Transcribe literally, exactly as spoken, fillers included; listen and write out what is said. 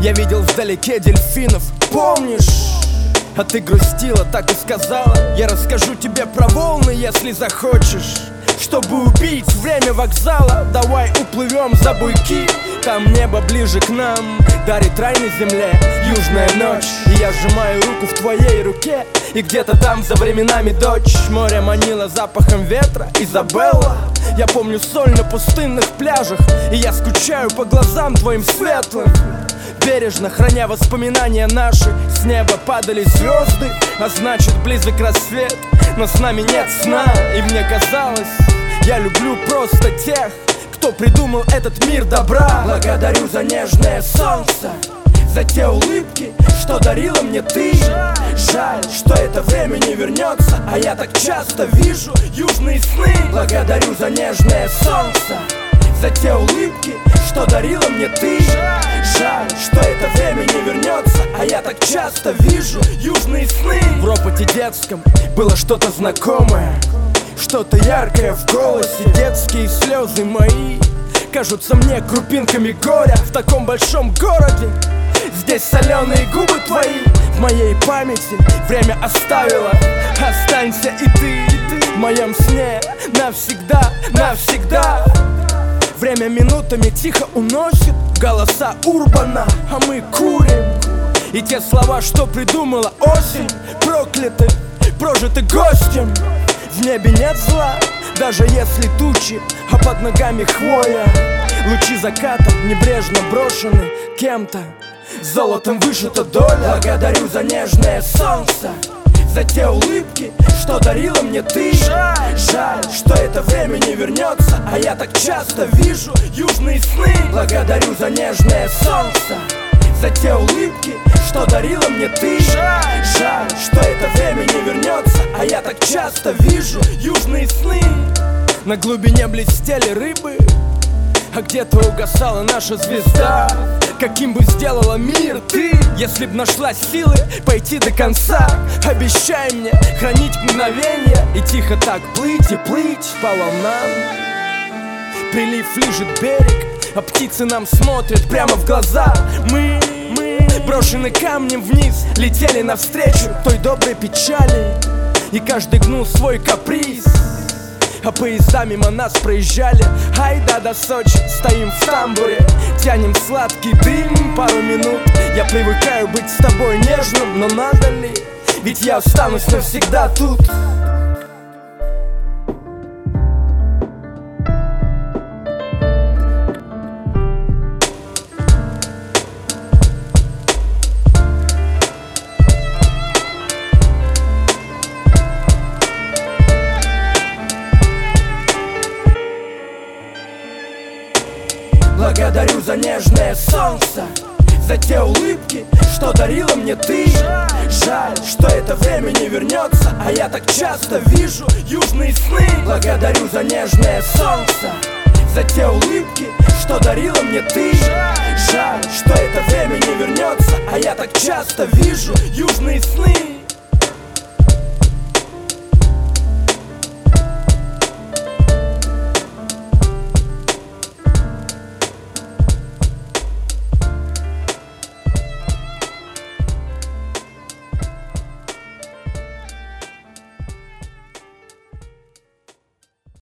Я видел вдалеке дельфинов, помнишь? А ты грустила, так и сказала: я расскажу тебе про волны, если захочешь. Чтобы убить время вокзала, давай уплывем за буйки. Там небо ближе к нам, дарит рай на земле южная ночь. И я сжимаю руку в твоей руке, и где-то там за временами дочь. Море манило запахом ветра, Изабелла. Я помню соль на пустынных пляжах, и я скучаю по глазам твоим светлым. Бережно храня воспоминания наши, с неба падали звезды, а значит близок рассвет. Но с нами нет сна, и мне казалось, я люблю просто тех, кто придумал этот мир добра. Благодарю за нежное солнце, за те улыбки, что дарила мне ты. Жаль, что это время не вернется, а я так часто вижу южные сны. Благодарю за нежное солнце, за те улыбки, что дарила мне ты. Жаль, что это время не вернется, а я так часто вижу южные сны. В ропоте детском было что-то знакомое, что-то яркое в голосе. Детские слезы мои кажутся мне крупинками горя. В таком большом городе здесь соленые губы твои в моей памяти время оставило. Останься и ты, и ты в моем сне навсегда, навсегда. Время минутами тихо уносит голоса урбана, а мы курим. И те слова, что придумала осень, прокляты, прожиты гостем. В небе нет зла, даже если тучи, а под ногами хвоя. Лучи заката небрежно брошены кем-то, золотом вышита доля. Благодарю за нежное солнце, за те улыбки, что дарила мне ты. Жаль, что это время не вернется, а я так часто вижу южные сны. Благодарю за нежное солнце, за те улыбки, что дарила мне ты. Жаль, что это время не вернется, а я так часто вижу южные сны. На глубине блестели рыбы, а где-то угасала наша звезда. Каким бы сделала мир ты, если б нашла силы пойти до конца? Обещай мне хранить мгновенье и тихо так плыть и плыть по волнам. Прилив лижет берег, а птицы нам смотрят прямо в глаза. Мы, мы, брошены камнем вниз, летели навстречу той доброй печали. И каждый гнул свой каприз, а поезда мимо нас проезжали. Айда до Сочи, стоим в тамбуре, тянем сладкий дым пару минут. Я привыкаю быть с тобой нежным, но надо ли? Ведь я останусь навсегда тут. Благодарю за нежное солнце, за те улыбки, что дарила мне ты. Жаль, что это время не вернется, а я так часто вижу южные сны. Благодарю за нежное солнце, за те улыбки, что дарила мне ты. Жаль, что это время не вернется, а я так часто вижу южные сны.